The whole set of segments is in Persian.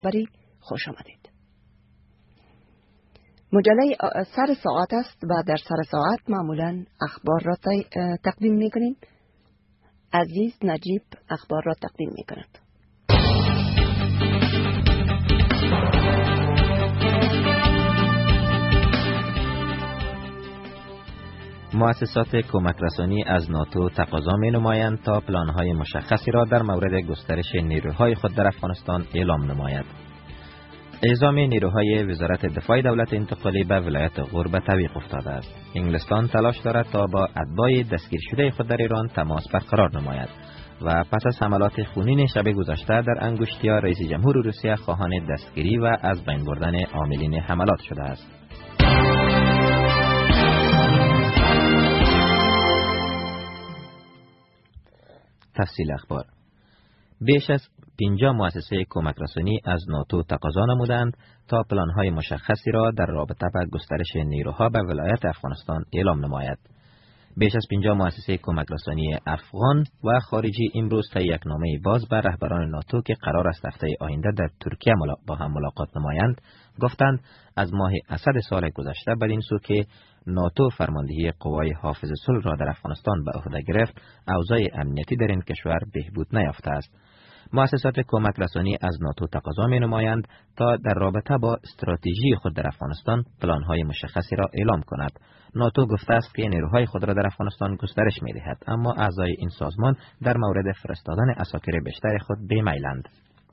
بری خوش آمدید. مجله سر ساعت است و در سر ساعت معمولا اخبار را تقدیم می کنیم. عزیز نجیب اخبار را تقدیم می کند. مؤسسات کمک رسانی از ناتو تقاضا می نمایند تا پلان‌های مشخصی را در مورد گسترش نیروهای خود در افغانستان اعلام نماید. اعزام نیروهای وزارت دفاع دولت انتقالی به ولایت غور به تعویق افتاده است. انگلستان تلاش دارد تا با اتباع دستگیر شده خود در ایران تماس برقرار نماید و پس از حملات خونین شب گذشته در انگوشتیا، رئیس جمهور روسیه خواهان دستگیری و از بین بردن عاملین حملات شده است. تفصیل اخبار. بیش از 50 مؤسسه کمک رسانی از ناتو تقاضا نمودند تا پلان‌های مشخصی را در رابطه با گسترش نیروها به ولایت افغانستان اعلام نماید. بیش از 50 مؤسسه کمک رسانی افغان و خارجی امروز طی یک نامه باز به رهبران ناتو که قرار است هفته آینده در ترکیه با هم ملاقات نمایند، گفتند از ماه اسد سال گذشته بدین سو که ناتو فرماندهی قوای حافظ صلح را در افغانستان به عهده گرفت، اوضاع امنیتی در این کشور بهبود نیافته است. مؤسسات کمک رسانی از ناتو تقاضا می نمایند تا در رابطه با استراتژی خود در افغانستان پلان‌های مشخصی را اعلام کند. ناتو گفته است که نیروهای خود را در افغانستان گسترش می دهد، اما اعضای این سازمان در مورد فرستادن عساکر بیشتر خود بی‌میلند.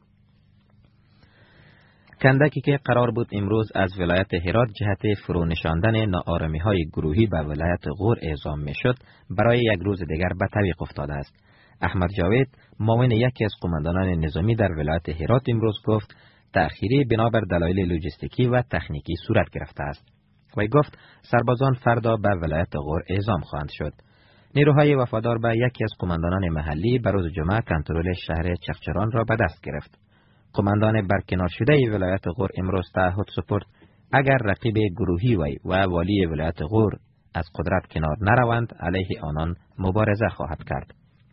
کندکی که قرار بود امروز از ولایت هرات جهت فرونشاندن ناآرامی‌های گروهی به ولایت غور اعزام می‌شد، برای یک روز دیگر به تعویق افتاده است. احمد جاوید، معاون یکی از قماندانان نظامی در ولایت هرات، امروز گفت تأخیری بنابر دلایل لوجستیکی و تکنیکی صورت گرفته است. وی گفت سربازان فردا به ولایت غور اعزام خواهند شد. نیروهای وفادار به یکی از قماندانان محلی به روز جمعه کنترل شهر چغچران را به دست گرفت. قماندان برکنار شده ولایت غور امروز تعهد سپرد اگر رقیب گروهی وی و والی ولایت غور از قدرت کنار نروند علیه آنان مبارزه خواهد کرد.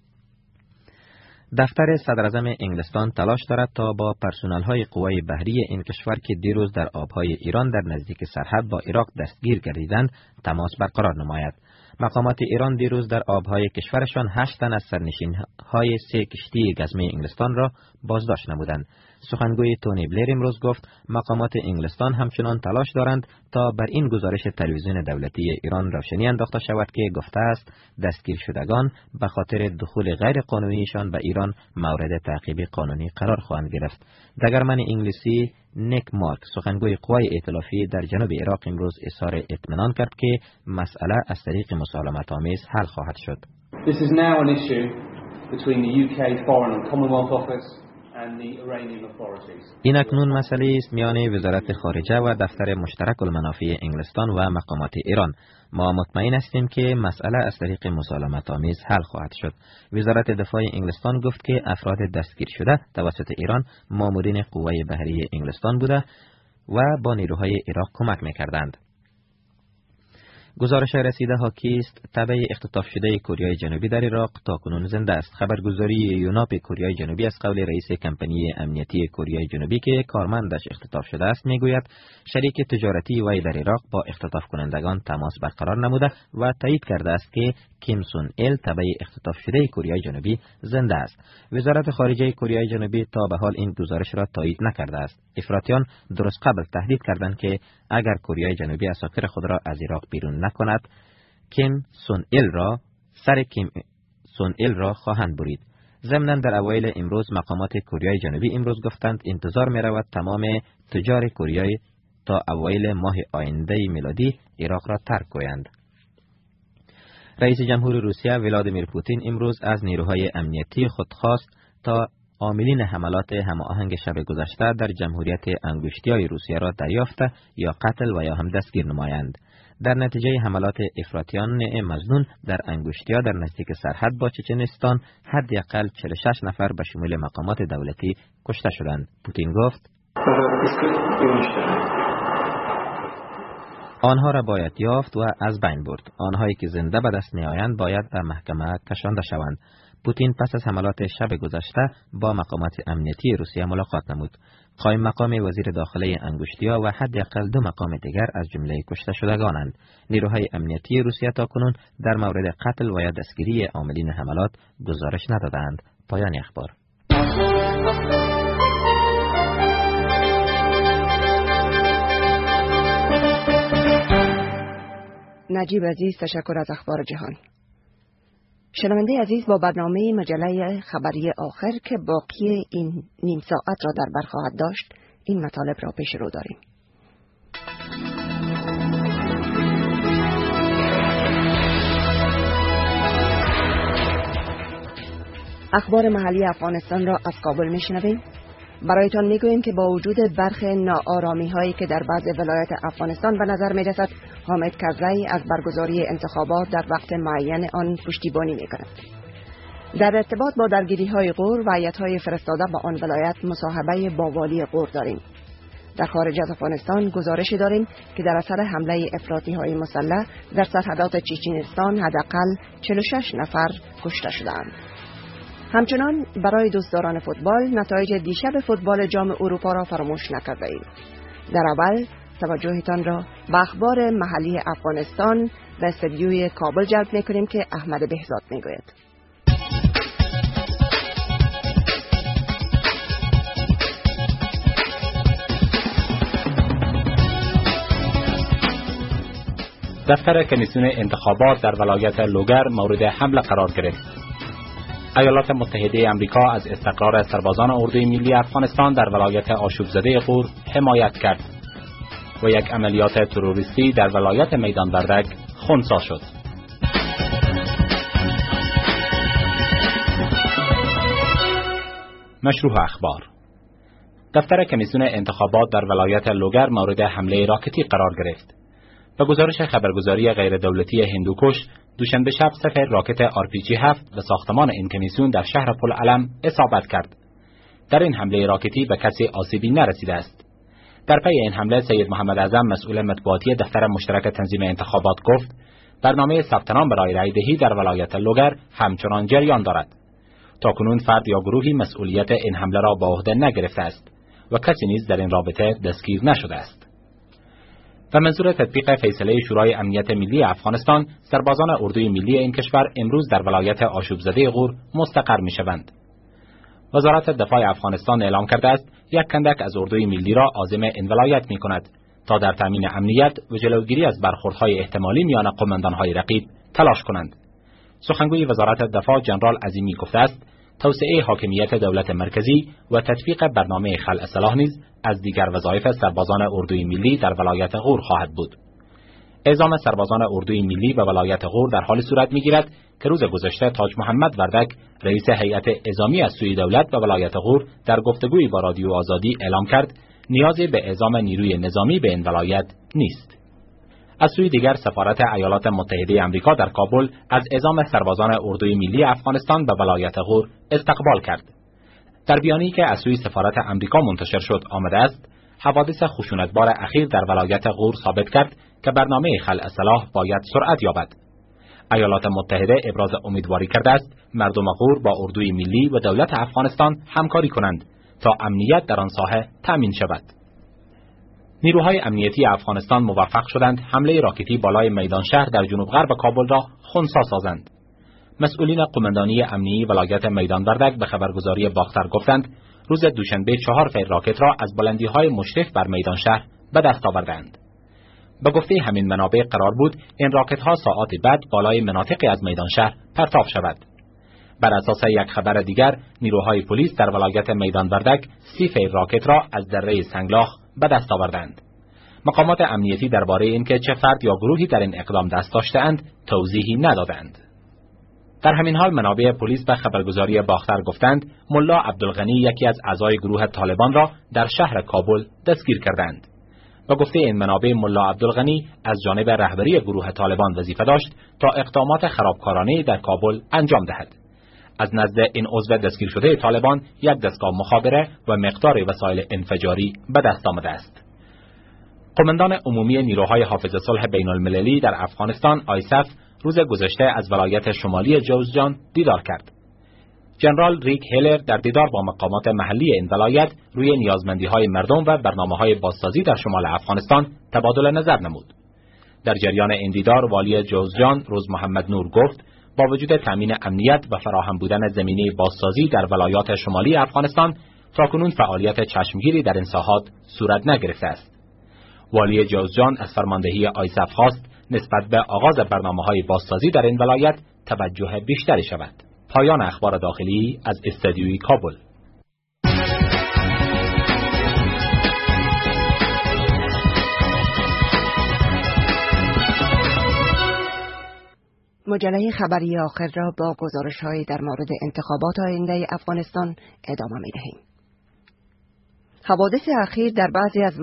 دفتر صدراعظم انگلستان تلاش دارد تا با پرسنل‌های قوای بحری این کشور که دیروز در آبهای ایران در نزدیک سرحد با عراق دستگیر گردیدند تماس برقرار نماید. مقامات ایران دیروز در آبهای کشورشان 8 تن از سرنشین‌های 3 کشتی گزمه انگلستان را بازداشت نمودند. سخنگوی تونی بلیر امروز گفت مقامات انگلستان همچنان تلاش دارند تا بر این گزارش تلویزیون دولتی ایران روشنی انداخته شود که گفته است دستگیر شدگان به خاطر دخول غیر قانونیشان به ایران مورد تعقیب قانونی قرار خواهند گرفت. دگرمن انگلیسی نیک مارک، سخنگوی قوای ائتلافی در جنوب عراق، امروز اظهار اطمینان کرد که مسئله از طریق مسالمت آمیز حل خواهد شد. This is now an issue between the UK Foreign and Commonwealth Office and the Iranian authorities. این اکنون مسئله است میان وزارت خارجه و دفتر مشترک المنافع انگلستان و مقامات ایران. ما مطمئن هستیم که مسئله از طریق مسالمت آمیز حل خواهد شد. وزارت دفاع انگلستان گفت که افراد دستگیر شده توسط ایران مامورین قوای بحری انگلستان بوده و با نیروهای عراق کمک می‌کردند. گزارش رسیده حاکی است تبع اختطاف شده کره جنوبی در عراق تاکنون زنده است. خبرگزاری یوناپ کره جنوبی از قول رئیس کمپانی امنیتی کره جنوبی که کارمندش اختطاف شده است میگوید شریک تجارتی وی در عراق با اختطاف کنندگان تماس برقرار نموده و تایید کرده است که کیم سون ال تبع اختطاف شده کره جنوبی زنده است. وزارت خارجه کره جنوبی تا به حال این گزارش را تایید نکرده است. افراطیان درست قبل تهدید کردند که اگر کره جنوبی عساکر خود را از عراق بیرون نکند کیم سون ال را خواهند برید. ضمناً در اوایل امروز مقامات کره جنوبی امروز گفتند انتظار می رود تمام تجار کره تا اوایل ماه آینده میلادی عراق را ترک کنند. رئیس جمهور روسیه ولادیمیر پوتین امروز از نیروهای امنیتی خود خواست تا عاملین حملات هماهنگ شب گذشته در جمهوریت انگوشتیای روسیه را دریافته یا قتل و یا هم دستگیر نمایند. در نتیجه حملات افراطیان مظنون در انگوشتیا در نزدیک سرحد با چچنستان حداقل 46 نفر به شمول مقامات دولتی کشته شدند. پوتین گفت آنها را باید یافت و از بین برد. آنهایی که زنده به دست نیایند باید به محکمه کشانده شوند. پوتین پس از حملات شب گذشته با مقامات امنیتی روسیه ملاقات نمود. قائم مقام وزیر داخله انگشتیا و حداقل 2 مقام دیگر از جمله کشته شدگانند. نیروهای امنیتی روسیه تاکنون در مورد قتل و یا دستگیری عاملین حملات گزارش ندادند. پایان اخبار. نجیب عزیز، تشکر از اخبار جهان. شنونده عزیز، با برنامه مجله خبری آخر که باقی این نیم ساعت را در بر خواهد داشت، این مطالب را پیش رو داریم. اخبار محلی افغانستان را از کابل میشنویم. برایتان میگوییم که با وجود برخی ناآرامی هایی که در بعض ولایات افغانستان به نظر میرسد، حامد کرزی از برگزاری انتخابات در وقت معین آن پشتیبانی میکند. در ارتباط با درگیری های غور و هیئت‌های فرستاده به آن ولایت مصاحبه با والی غور داریم. در خارج از افغانستان گزارشی داریم که در اثر حمله افراطی های مسلح در سرحدات چچنستان حداقل 46 نفر کشته شدند. همچنان برای دوستداران فوتبال نتایج دیشب فوتبال جام اروپا را فراموش نکرده ایم. در اول توجهتان را به اخبار محلی افغانستان و استودیوی کابل جلب می‌کنیم که احمد بهزاد میگوید. دفتر کمیسیون انتخابات در ولایت لوگر مورد حمله قرار گرفت. ایالات متحده آمریکا از استقرار سربازان اردوی ملی افغانستان در ولایت آشوب‌زده غور حمایت کرد و یک عملیات تروریستی در ولایت میدان وردک خنثی شد. مشروع اخبار. دفتر کمیسیون انتخابات در ولایت لوگر مورد حمله راکتی قرار گرفت. به گزارش خبرگزاری غیر دولتی هندوکش، دوشنبه شب سفر راکت RPG-7 به ساختمان این کمیسیون در شهر پلعلم اصابت کرد. در این حمله راکتی به کسی آسیبی نرسیده است. در پی این حمله سید محمد اعظم مسئول مطبوعاتی دفتر مشترک تنظیم انتخابات گفت برنامه ثبت نام برای رای دهی در ولایت لوگر همچنان جریان دارد. تاکنون فرد یا گروهی مسئولیت این حمله را به عهده نگرفته است و کسی نیز در این رابطه دستگیر نشده است. به منظور تطبیق فیصله شورای امنیت ملی افغانستان، سربازان اردوی ملی این کشور امروز در ولایت آشوب‌زده غور مستقر می‌شوند. وزارت دفاع افغانستان اعلام کرده است یک کندک از اردوی ملی را عازم این ولایت می‌کند تا در تامین امنیت و جلوگیری از برخوردهای احتمالی میان قماندان‌های رقیب تلاش کنند. سخنگوی وزارت دفاع جنرال عظیمی گفته است توسعه حاکمیت دولت مرکزی و تطبیق برنامه خلع سلاح نیز از دیگر وظایف سربازان اردوی ملی در ولایت غور خواهد بود. اعزام سربازان اردوی ملی به ولایت غور در حال صورت می‌گیرد که روز گذشته تاج محمد وردک، رئیس هیئت اعزامی از سوی دولت به ولایت غور، در گفتگویی با رادیو آزادی اعلام کرد نیازی به اعزام نیروی نظامی به این ولایت نیست. از سوی دیگر سفارت ایالات متحده آمریکا در کابل از اعزام سربازان اردوی ملی افغانستان به ولایت غور استقبال کرد. در بیانیه‌ای که از سوی سفارت آمریکا منتشر شد آمده است حوادث خشونتبار اخیر در ولایت غور ثابت کرد که برنامه خلع سلاح باید سرعت یابد. ایالات متحده ابراز امیدواری کرده است مردم غور با اردوی ملی و دولت افغانستان همکاری کنند تا امنیت در آن ساحه تامین شود. نیروهای امنیتی افغانستان موفق شدند حمله راکتی بالای میدان شهر در جنوب غرب کابل را خنثی سازند. مسئولین قماندانی امنیتی ولایت میدان وردک به خبرگزاری باختر گفتند روز دوشنبه 4 فیل راکت را از بلندی‌های مشرف بر میدان شهر به دست آوردند. به گفته همین منابع قرار بود این راکت‌ها ساعات بعد بالای مناطقی از میدان شهر پرتاب شود. بر اساس یک خبر دیگر نیروهای پلیس در ولایت میدان وردک 30 فیل راکت را از دره سنگلاخ به دست آوردند. مقامات امنیتی درباره اینکه چه فرد یا گروهی در این اقدام دست داشته‌اند توضیحی ندادند. در همین حال منابع پلیس به خبرگزاری باختر گفتند ملا عبدالغنی یکی از اعضای گروه طالبان را در شهر کابل دستگیر کردند. با گفته این منابع ملا عبدالغنی از جانب رهبری گروه طالبان وظیفه داشت تا اقدامات خرابکارانه در کابل انجام دهد. از نزد این عضو دستگیر شده طالبان یک دستگاه مخابره و مقدار وسایل انفجاری به دست آمده است. قماندان عمومی نیروهای حافظ صلح بین المللی در افغانستان آیسف روز گذشته از ولایت شمالی جوزجان دیدار کرد. ژنرال ریک هیلر در دیدار با مقامات محلی این ولایت روی نیازمندی‌های مردم و برنامه‌های بازسازی در شمال افغانستان تبادل نظر نمود. در جریان این دیدار والی جوزجان روز محمد نور گفت با وجود تامین امنیت و فراهم بودن زمینه بازسازی در ولایات شمالی افغانستان تاکنون فعالیت چشمگیری در این ساحات صورت نگرفته است. والی جوزجان از فرماندهی آیسف خواست نسبت به آغاز برنامه‌های بازسازی در این ولایت توجه بیشتری شود. پایان اخبار داخلی از استودیوی کابل. مجله خبری آخر را با گزارش‌هایی در مورد انتخابات آینده افغانستان ادامه می‌دهیم. حوادث اخیر در بعضی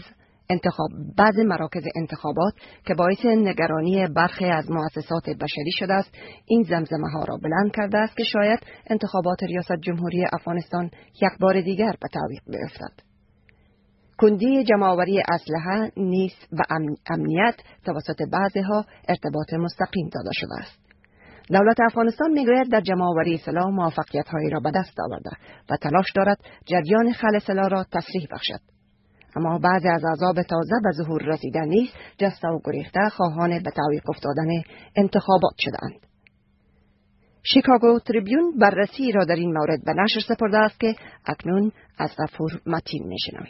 مراکز انتخابات که باعث نگرانی برخی از مؤسسات بشری شده است، این زمزمه‌ها را بلند کرده است که شاید انتخابات ریاست جمهوری افغانستان یک بار دیگر به تعویق بیفتد. کندی جمع‌آوری اسلحه، نیز و امنیت توسط بعضی‌ها ارتباط مستقیم داده شده است. دولت افغانستان میگوید در جمع‌آوری سلاح موفقیت‌هایی را به دست آورده و تلاش دارد جریان خلع سلاح را تسریع بخشد. اما بعضی از احزاب تازه به ظهور رسیده نیز جسته و گریخته خواهان به تعویق افتادن انتخابات شدند. شیکاگو تریبیون بررسی را در این مورد به نشر سپرده است که اکنون از غفور متین میشنویم.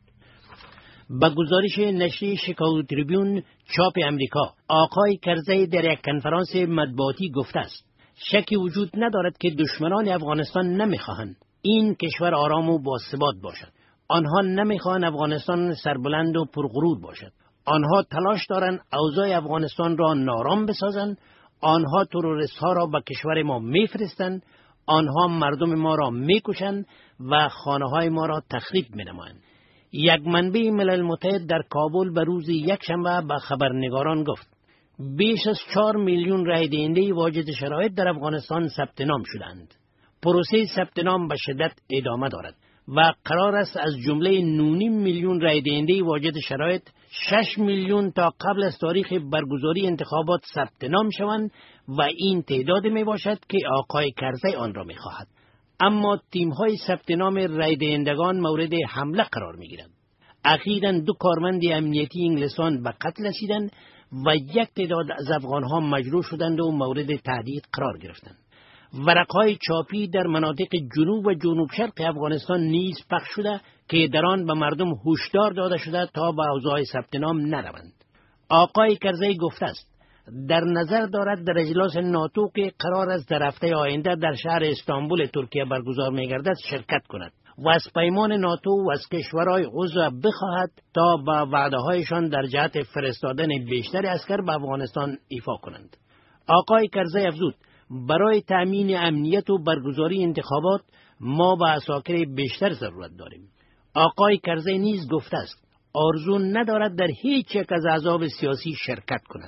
با گزارش نشریه شیکاگو تریبیون چاپ امریکا، آقای کرزی در یک کنفرانس مطبوعاتی گفته است شکی وجود ندارد که دشمنان افغانستان نمیخواهند این کشور آرام و باثبات باشد. آنها نمیخواهند افغانستان سربلند و پرغرور باشد. آنها تلاش دارند اوضاع افغانستان را نارام بسازند. آنها تروریست ها را به کشور ما میفرستند. آنها مردم ما را میکشند و خانه های ما را تخریب مینمایند. یک منبع ملل متحد در کابل به روز یکشنبه به خبرنگاران گفت بیش از 4 میلیون رای دهنده واجد شرایط در افغانستان ثبت نام شدند. پروسه ثبت نام به شدت ادامه دارد و قرار است از جمله 9.5 میلیون رای دهنده واجد شرایط 6 میلیون تا قبل از تاریخ برگزاری انتخابات ثبت نام شوند و این تعداد می باشد که آقای کرزی آن را می خواهد. اما تیم‌های ثبت نام رای دهندگان مورد حمله قرار می‌گیرند. اخیراً 2 کارمند امنیتی انگلستان به قتل رسیدند و یک تعداد از افغان‌ها مجروح شدند و مورد تهدید قرار گرفتند. ورق‌های چاپی در مناطق جنوب و جنوب شرق افغانستان نیز پخش شده که در آن به مردم هشدار داده شده تا به اوضاع ثبت نام نروند. آقای کرزی گفته است در نظر دارد در اجلاس ناتو که قرار است در هفته آینده در شهر استانبول ترکیه برگزار می‌گردد شرکت کند و از پیمان ناتو و از کشورهای عضو بخواهد تا به وعده‌هایشان در جهت فرستادن بیشتر عسکر به افغانستان ایفا کنند. آقای کرزی افزود برای تأمین امنیت و برگزاری انتخابات ما به عساکر بیشتر ضرورت داریم. آقای کرزی نیز گفته است آرزو ندارد در هیچ یک از احزاب سیاسی شرکت کند،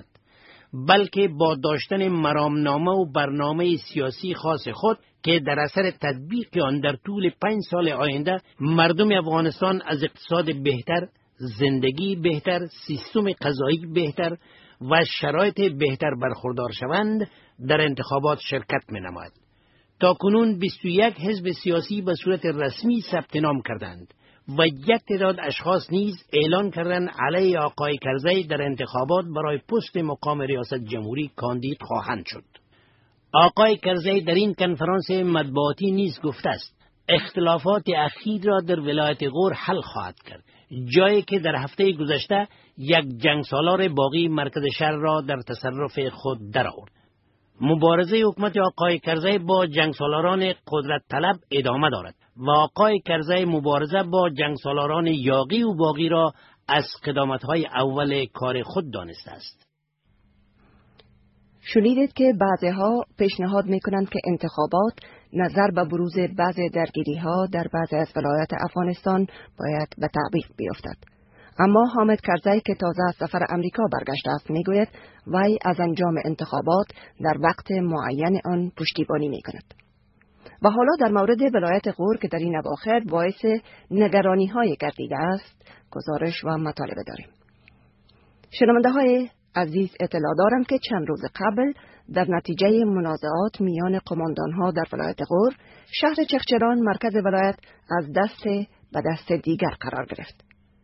بلکه با داشتن مرامنامه و برنامه سیاسی خاص خود که در اثر تطبیق آن در طول 5 سال آینده مردم افغانستان از اقتصاد بهتر، زندگی بهتر، سیستم قضایی بهتر و شرایط بهتر برخوردار شوند در انتخابات شرکت می‌نماید. تاکنون 21 حزب سیاسی به صورت رسمی ثبت نام کردند و یک تعداد اشخاص نیز اعلان کردند علیه آقای کرزی در انتخابات برای پست مقام ریاست جمهوری کاندید خواهند شد. آقای کرزی در این کنفرانس مطبوعاتی نیز گفته است اختلافات اخیر را در ولایت غور حل خواهد کرد، جایی که در هفته گذشته یک جنگسالار باغی مرکز شهر را در تصرف خود درآورد. مبارزه حکومت آقای کرزی با جنگسالاران قدرت طلب ادامه دارد و آقای کرزی مبارزه با جنگسالاران یاغی و باغی را از قدامت‌های اول کار خود دانسته است. شنیدید که بعضی‌ها پیشنهاد می‌کنند که انتخابات نظر به بروز بعضی درگیری‌ها در بعضی از ولایات افغانستان باید به تعویق بیفتد. اما حامد کرزی که تازه از سفر امریکا برگشته است میگوید وی از انجام انتخابات در وقت معین آن پشتیبانی میکند. و حالا در مورد ولایت غور که در این اواخر باعث نگرانی‌های گردیده است گزارش و مطالبه داریم. شنونده های عزیز اطلاع دارم که چند روز قبل در نتیجه منازعات میان قماندانها در ولایت غور، شهر چغچران مرکز ولایت از دست به دست دیگر قرار گرفت.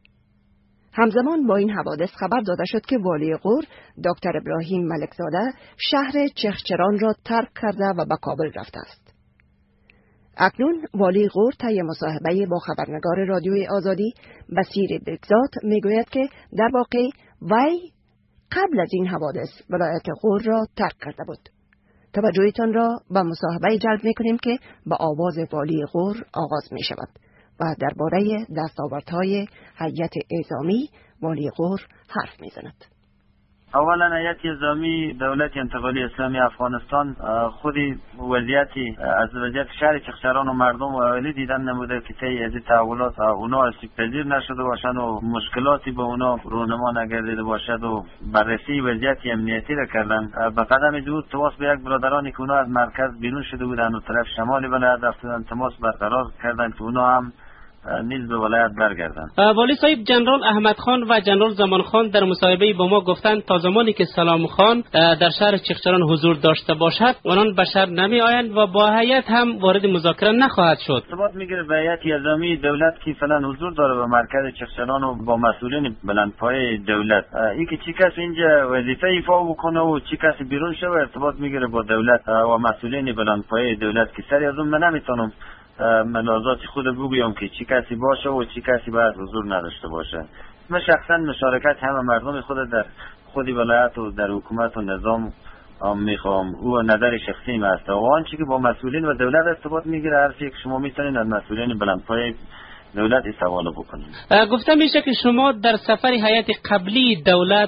همزمان با این حوادث خبر داده شد که والی غور دکتر ابراهیم ملکزاده شهر چغچران را ترک کرده و به کابل رفته است. اکنون والی غور طی مصاحبه با خبرنگار رادیوی آزادی بصیر بگزاد میگوید که در واقع وی قبل از این حوادث ولایت غور را ترک کرده بود. توجهتان را به مصاحبه جلب میکنیم که به آواز والی غور آغاز می شود و درباره دستاوردهای هیئت اعزامی والی غور حرف میزند. اولا هیئت اعزامی دولت انتقالی اسلامی افغانستان خودی وضعیتی از وضعیت شهر چغچران و مردم و اهالی دیدن نموده که طی از تحولات اونا استقبال نشده باشند و مشکلاتی به اونا رونما نگردیده باشد و بررسی وضعیت امنیتی را کردن. به قدم دور تماس به یک برادرانی که اونا از مرکز بیرون شده بودند و طرف شمال ولایت رفتند تماس برقرار کردند که اونا هم نیز به ولایت برگردند. والی صاحب، جنرال احمد خان و جنرال زمان خان در مصاحبه با ما گفتند تا زمانی که سلام خان در شهر چغچران حضور داشته باشد آنان به شهر نمی آیند و با هیئت هم وارد مذاکره نخواهد شد. ثبات میگیره به هیئت اعزامی دولت که فعلا حضور داره به مرکز چغچران و با مسئولین بلندپایه دولت، این که چی کس اینجا وظیفه ایفا بکنه و چی کس بیرون شوه ارتباط میگیره با دولت و مسئولین بلندپایه دولت که سری از اون من نمیتونم ملاحظات خود بگویم که چی کسی باشه و چی کسی باید حضور نداشته باشه. من شخصا مشارکت همه مردم خود در خودی ولایت و در حکومت و نظام میخوام. او نظر شخصی ما است و آنچه که با مسئولین و دولت ارتباط میگیره هر چی که شما میتونید از مسئولین بلندپایه دولت سوال بکنید. گفته میشه که شما در سفر هیئت قبلی دولت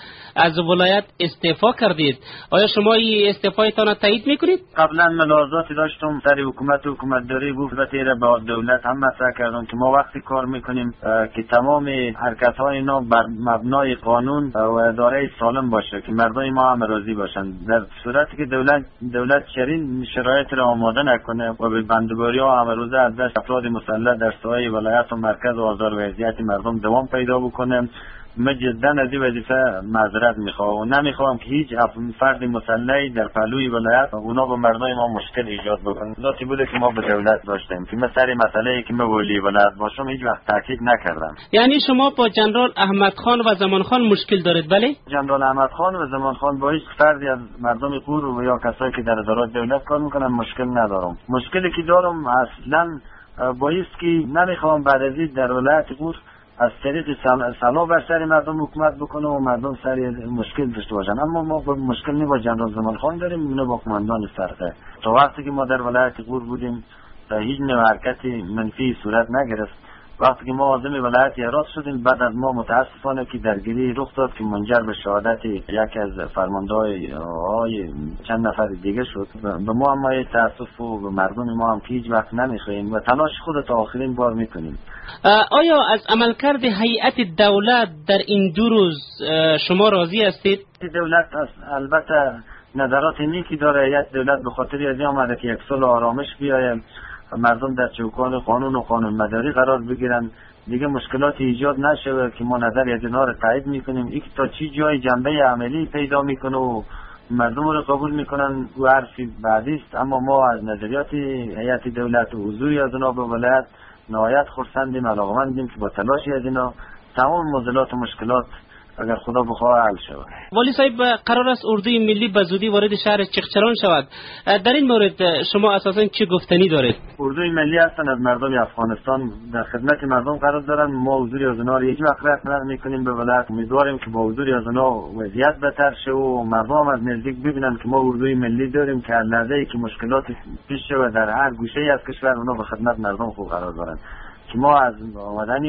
از ولایت استعفا کردید. آیا شما این استعفایتان تایید میکنید؟ قبلا ملاحظاتی داشتم سر حکومتداری گفت را با دولت هم مطرح کردم که ما وقتی کار میکنیم که تمام حرکت های اینا بر مبنای قانون و اداره سالم باشه که مردم ما هم راضی باشن. در صورتی که دولت چنین شرایط را آماده نکنه و به بندگاری ها امروزه از دست افراد مسلح در ساحل ولایت و مرکز و آزار و اذیت مردم دوام پیدا بکنه، من جدا از این وظیفه معذرت میخوام و نمیخوام که هیچ فرد مسلحی در پهلوی ولایت اونا با مردم ما مشکل ایجاد بکنه. ذاتی بوده که ما به دولت داشتیم که من سر مسئله که من ولی ولایت باشم هیچ وقت تاکید نکردم. یعنی شما با جنرال احمد خان و زمان خان مشکل دارید؟ بله، جنرال احمد خان و زمان خان با هیچ فردی از مردم غور و یا کسایی که در ادارات دولت کار میکنن مشکل ندارم. مشکلی که دارم اصلا با است که نمیخوام بعد از این در ولایت غور از طریق سلا بر سر مردم حکومت بکنه و مردم سر مشکل داشته باشن. اما ما مشکل نی با جنرال زمان خان داریم نه با قماندان فرقه. تا وقتی که ما در ولایت غور بودیم هیچ نوع حرکتی منفی صورت نگرفت. وقتی که ما عازم ولایت هرات شدیم بعد از ما متاسفانه که درگیری رخ داد که منجر به شهادت یک از فرمانده‌های چند نفر دیگه شد. به ما هم تاسف و به مردم ما هم هیچ وقت نمیخوایم و تلاش خود تا آخرین بار میکنیم. آیا از عملکرد هیئت دولت در این 2 روز شما راضی هستید؟ دولت البته نظرات نیکی داره. هیئت دولت به خاطر از این آمده که یک صلح آرامش بیاید، مردم در چوکان قانون و قانون مداری قرار بگیرن، دیگه مشکلات ایجاد نشه که ما نظر از اینا رو تایید میکنیم. این تا چی جای جنبه عملی پیدا میکنه و مردم رو قبول میکنن و حرفی بعدی است. اما ما از نظریات هیئت دولت و حضوری از اونا به ولایت نهایت خرسندیم، علاقمندیم که با تلاشی از اینا تمام معضلات و مشکلات اگر خدا بخواه حل شود. والی صاحب، قرار است اردوی ملی به زودی وارد شهر چغچران شود. در این مورد شما اساساً چه گفتنی دارید؟ اردوی ملی هستن از مردم افغانستان در خدمت مردم قرار دارن. ما حضوری از اونها رو هیچ وقت رد نمی‌کنیم به ولایت. امیدواریم که با حضوری از اونها وضعیت بهتر شه و مردم از نزدیک ببینن که ما اردوی ملی داریم که هر لحظه‌ای که مشکلات پیش شه در هر گوشه‌ای از کشور اونها به خدمت مردم خوب قرار دارن. که ما از آمدن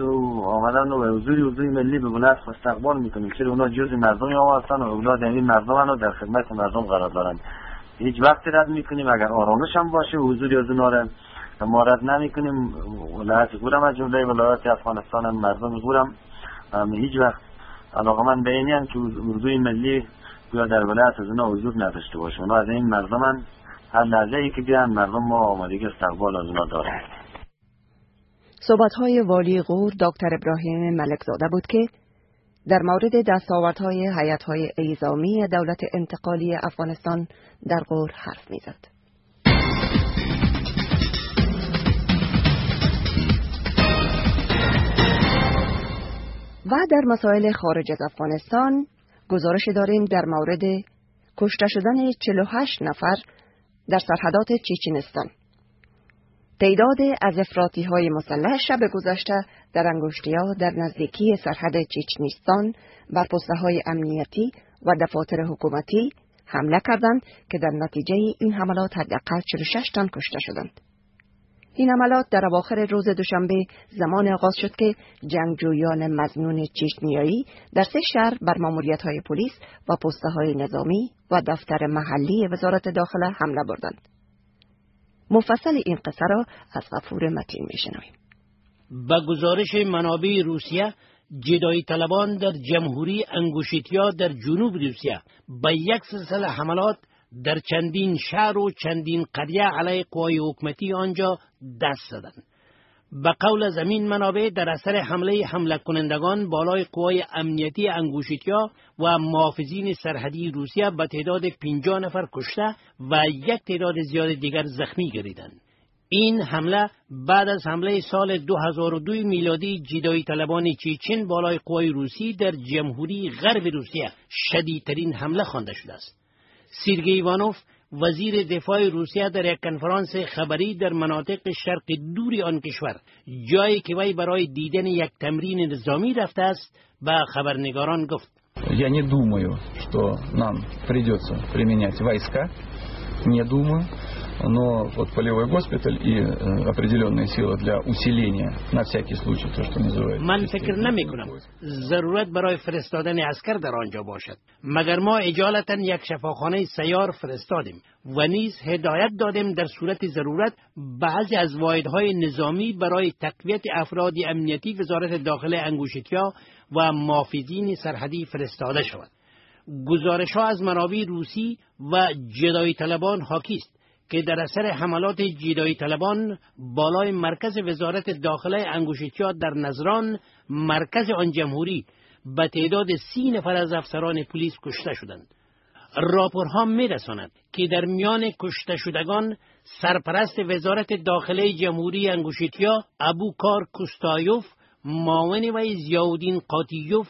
و حضوری ملی به ولایت استقبال میکنیم که اونا جزء مردم ما هستن و اولاد این مردم رو در خدمت مردم قرار دارن. هیچ وقت رد میکنیم اگر آرامش هم باشه حضوری از اونا رو ما رد نمیکنیم. ولایت غورم از جمله ولایات افغانستان هم مردم غورم هیچ وقت علاقمند به اینن که اردوی ملی یا در ولایت از اونا حضور نداشته باشه. اونا از این مردمن هر لحظه‌ای که بیان مردم ما آمادگی استقبال از اونا دارن. صحبت‌های والی غور دکتر ابراهیم ملکزاده بود که در مورد دستاوردهای هیئت‌های اعزامی دولت انتقالی افغانستان در غور حرف می‌زد. و در مسائل خارج از افغانستان گزارش داریم در مورد کشته شدن 48 نفر در سرحدات چچنستان. تعداد از افراطی‌های مسلح شب گذشته در انگشتیا در نزدیکی سرحد چچنستان بر پست‌های امنیتی و دفاتر حکومتی حمله کردند که در نتیجه این حملات حداقل 46 تن کشته شدند. این حملات در اواخر روز دوشنبه زمان آغاز شد که جنگجویان مظنون چچنیایی در 3 شهر بر ماموریت‌های پلیس و پست‌های نظامی و دفتر محلی وزارت داخله حمله بردند. مفصل این قصه را از غفور متین میشنویم. به گزارش منابع روسیه، جدایی طلبان در جمهوری انگوشیتیا در جنوب روسیه به یک سلسله حملات در چندین شهر و چندین قریه علیه قوای حکومتی آنجا دست زدند. به قول از این منابع در اثر حمله کنندگان بالای قوای امنیتی انگوشیتیا و محافظین سرحدی روسیه به تعداد 50 نفر کشته و یک تعداد زیاد دیگر زخمی گردیدند. این حمله بعد از حمله سال 2002 میلادی جدایی طلبان چچن بالای قوای روسی در جمهوری غرب روسیه شدیدترین حمله خوانده شده است. سرگئی ایوانوف وزیر دفاع روسیه در یک کنفرانس خبری در مناطق شرق دور آن کشور، جایی که وی برای دیدن یک تمرین نظامی رفته است، به خبرنگاران گفت: Я не думаю, что нам придется применять войска. Не думаю. Но вот полевой госпиталь и определенные силы для усиления на всякий случай, то, что называется. من فکر نمی کنم ضرورت برای فرستادن عسکر در آنجا باشد، مگر ما اجالتا یک شفاخانه سیار فرستادیم و نیز هدایت دادیم در صورت ضرورت بعضی از واحدهای نظامی برای تقویت افراد امنیتی وزارت داخله انگوشیتیا و محافظین سرحدی فرستاده شود. گزارش‌ها از منابع روسی و جدایی طلبان حاکی است که در اثر حملات جدایی طلبان بالای مرکز وزارت داخله انگوشیتیا در نزران، مرکز آن جمهوری، به تعداد 30 نفر از افسران پلیس کشته شدند. راپورها می‌رساند که در میان کشته شدگان سرپرست وزارت داخله جمهوری انگوشیتیا ابوکار کوستایوف، معاون وی ضیاءالدین قاطیوف،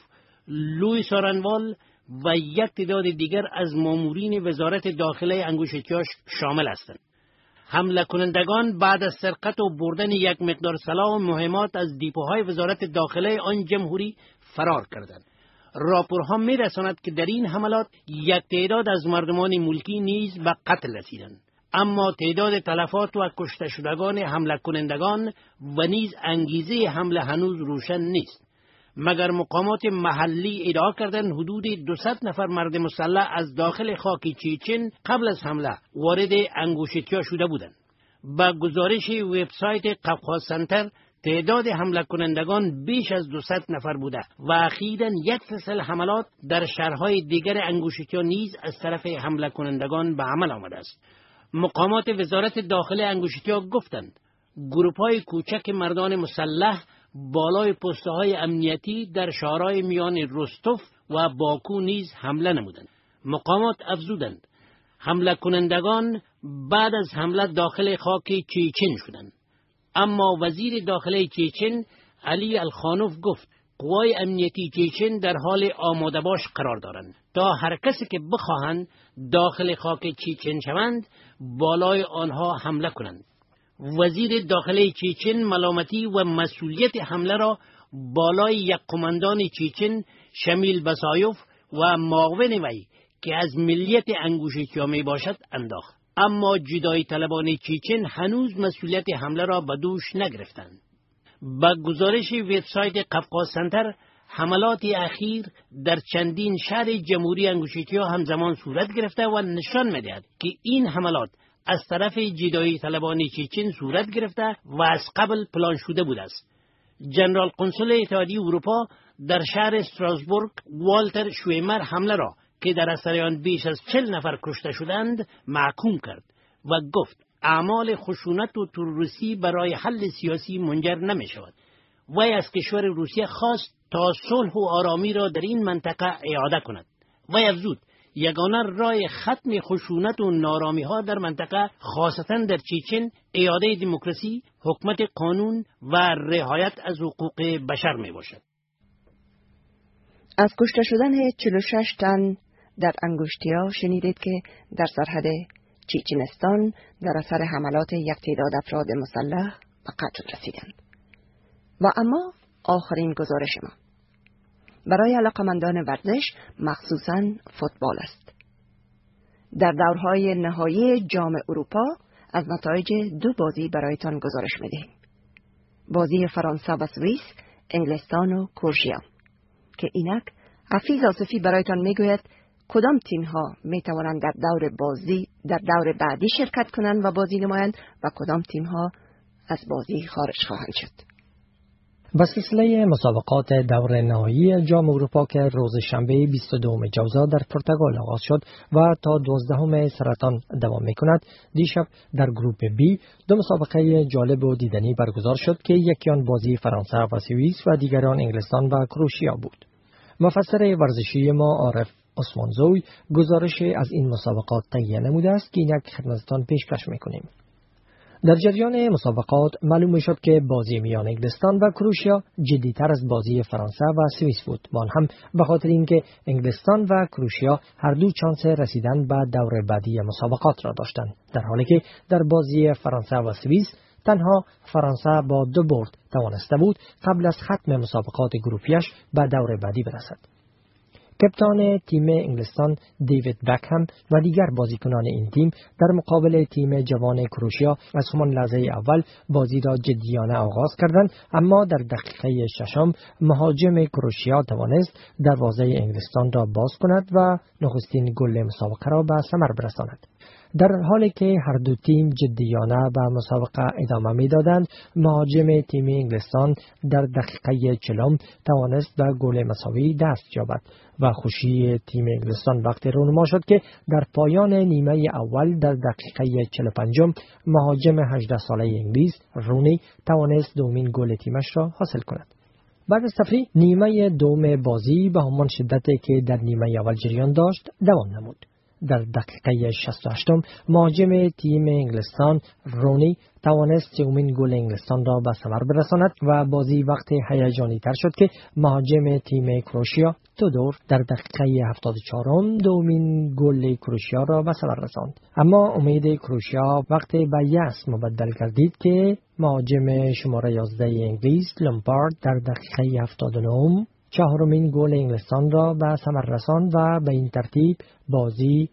لوی سارنوال و یک تعداد دیگر از مامورین وزارت داخله انگوشیتیا شامل هستند. حمله کنندگان بعد از سرقت و بردن یک مقدار سلاح و مهمات از دیپوهای وزارت داخله آن جمهوری فرار کردند. راپورها می‌رساند که در این حملات یک تعداد از مردمان ملکی نیز به قتل رسیدند، اما تعداد تلفات و کشته شدگان حمله کنندگان و نیز انگیزه حمله هنوز روشن نیست، مگر مقامات محلی ادعا کردند حدود 200 نفر مرد مسلح از داخل خاک چچن قبل از حمله وارد انگوشیتیا شده بودند. با گزارش وبسایت قفقاز سنتر، تعداد حمله کنندگان بیش از 200 نفر بوده و اخیراً یک سلسله حملات در شهرهای دیگر انگوشیتیا نیز از طرف حمله کنندگان به عمل آمده است. مقامات وزارت داخله انگوشیتیا گفتند گروه‌های کوچک مردان مسلح بالای پست‌های امنیتی در شهرهای میان رستوف و باکو نیز حمله نمودند. مقامات افزودند حمله کنندگان بعد از حمله داخل خاک چچن شدند، اما وزیر داخله چچن علی الخانوف گفت قوای امنیتی چچن در حال آماده باش قرار دارند تا هر کسی که بخواهند داخل خاک چچن شوند بالای آنها حمله کنند. وزیر داخله چچن ملامتی و مسئولیت حمله را بالای یک قماندان چچن شمیل بسایوف و معاون وی که از ملیت انگوشیتیا می باشد انداخت، اما جدایی طلبان چچن هنوز مسئولیت حمله را به دوش نگرفتند. با گزارش وبسایت قفقاز سنتر، حملات اخیر در چندین شهر جمهوری انگوشیتیا همزمان صورت گرفته و نشان می‌دهد که این حملات از طرف جدایی طلبان چچن صورت گرفته و از قبل پلان شده بوده است. جنرال قنصل اتحادیه اروپا در شهر استراسبورگ والتر شویمر حمله را که در اثر آن بیش از 40 نفر کشته شدند محکوم کرد و گفت اعمال خشونت و تروریستی برای حل سیاسی منجر نمی شود. وی از کشور روسیه خواست تا صلح و آرامی را در این منطقه اعاده کند. وی افزود یگانه راه ختم خشونت و نارامی ها در منطقه، خاصتا در چچن، اعاده دموکراسی، حکومت قانون و رعایت از حقوق بشر می باشد. از کشته شدن 46 تن در انگوشتیا شنیدید که در سرحد چچنستان در اثر حملات یک تعداد افراد مسلح به قتل رسیدند. و اما آخرین گزارش ما برای علاقمندان ورزش، مخصوصاً فوتبال است. در دورهای نهایی جام اروپا از نتایج 2 بازی برایتان گزارش می‌دهیم. بازی فرانسه و سوئیس، انگلستان و کروشیا که اینک حفیظ آصفی برایتان میگوید کدام تیم‌ها میتوانند در دور بعدی شرکت کنند و بازی نمایند و کدام تیم‌ها از بازی خارج خواهند شد. با سلسله مسابقات دور نهایی جام اروپا که روز شنبه 22 ژوئیه در پرتغال آغاز شد و تا 12 سرطان دوام می‌کند، دیشب در گروپ بی 2 مسابقه جالب و دیدنی برگزار شد که یکی آن بازی فرانسه و سوئیس و دیگر آن انگلستان و کروشیا بود. مفسر ورزشی ما عارف عثمانزوی گزارش از این مسابقات تهیه نموده است که اینک خدمتتان پیشکش می‌کنیم. در جریان مسابقات معلوم شد که بازی میان انگلستان و کروشیا جدی‌تر از بازی فرانسه و سوئیس بود، با آن هم به خاطر اینکه انگلستان و کروشیا هر دو چانس رسیدن به دور بعدی مسابقات را داشتند، در حالی که در بازی فرانسه و سوئیس تنها فرانسه با 2 برد توانسته بود قبل از ختم مسابقات گروپیش به دور بعدی برسد. کپتان تیم انگلستان دیوید بکهم و دیگر بازیکنان این تیم در مقابل تیم جوان کروشیا از همان لحظه اول بازی را جدیانه آغاز کردند، اما در دقیقه 6 مهاجم کروشیا توانست دروازه انگلستان را باز کند و نخستین گل مسابقه را به ثمر برساند. در حالی که هر دو تیم جدیانه به مسابقه ادامه می‌دادند، مهاجم تیم انگلستان در دقیقه 40 توانست به گل مساوی دست یابد و خوشی تیم انگلستان وقتی رونما شد که در پایان نیمه اول در دقیقه 45 مهاجم 18 ساله انگلیس رونی توانست دومین گل تیمش را حاصل کند. بعد از تفریح نیمه دوم بازی به همان شدتی که در نیمه اول جریان داشت دوام نمود. در دقیقه 68 مهاجم تیم انگلستان رونی توانست سومین گل انگلستان را به ثمر برساند و بازی وقتی هیجانی تر شد که مهاجم تیم کروشیا تودور در دقیقه 74 دومین گل کروشیا را به ثمر رساند. اما امید کروشیا وقتی به یأس مبدل گردید که مهاجم شماره 11 انگلیس لامپارد در دقیقه 79 چهارمین گل انگلستان را به ثمر رساند و به این ترتیب بازی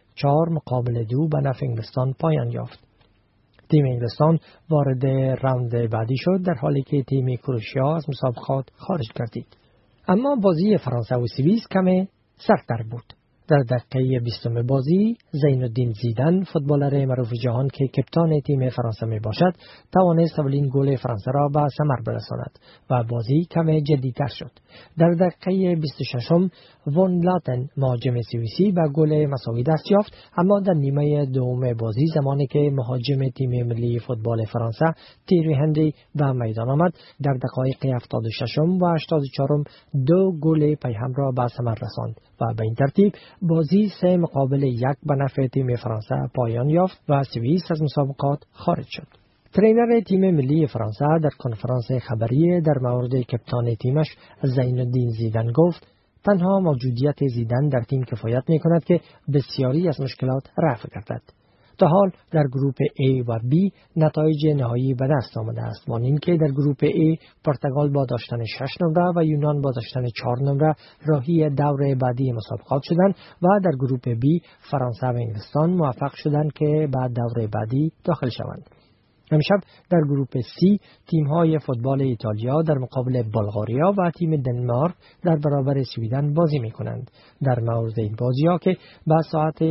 4-2 به نفع انگلستان پایان یافت. تیم انگلستان وارد راند بعدی شد در حالی که تیم کروشیا از مسابقات خارج گردید. اما بازی فرانسه و سوئیس کمی سخت‌تر بود. در دقیقه 20 بازی زین الدین زیدان فوتبالر معروف جهان که کپتان تیم فرانسه می باشد توانست اولین گل فرانسه را به ثمر برساند و بازی کمی جدی‌تر شد. در دقیقه 26 وان لاتن مهاجم سوئیسی به گل مساوی دست یافت، اما در نیمه دوم بازی زمانی که مهاجم تیم ملی فوتبال فرانسه تیری هنری به میدان آمد در دقایق 76 و 84 2 گل پیهم را به ثمر رساند و به این ترتیب بازی 3-1 به نفع تیم فرانسه پایان یافت و سوئیس از مسابقات خارج شد. ترینر تیم ملی فرانسه در کنفرانس خبری در مورد کپتان تیمش زین الدین زیدان گفت تنها موجودیت زیدان در تیم کفایت می‌کند که بسیاری از مشکلات رفع گردد. تا حال در گروپ A و B نتایج نهایی به دست آمده است، مانند که در گروپ A پرتغال با داشتن 6 نمره و یونان با داشتن 4 نمره راهی دور بعدی مسابقات شدند و در گروپ B فرانسه و انگلستان موفق شدند که به دور بعدی داخل شوند. امشب در گروپ C تیم‌های فوتبال ایتالیا در مقابل بلغاریا و تیم دنمارک در برابر سویدن بازی می‌کنند. در مورد این بازی‌ها که به ساعت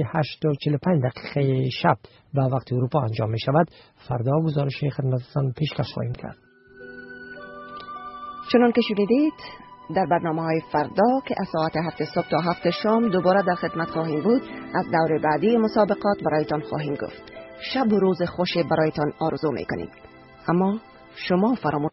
8:45 شب به وقت اروپا انجام می‌شود، فردا گزارش خدمتتان پیشکش خواهیم کرد. چنان که شنیدید در برنامه‌های فردا که از ساعت 7 صبح تا 7 شام دوباره در خدمت خواهیم بود، از دور بعدی مسابقات برایتان خواهیم گفت. شب و روز خوش برایتان آرزو می‌کنیم. اما شما فراموش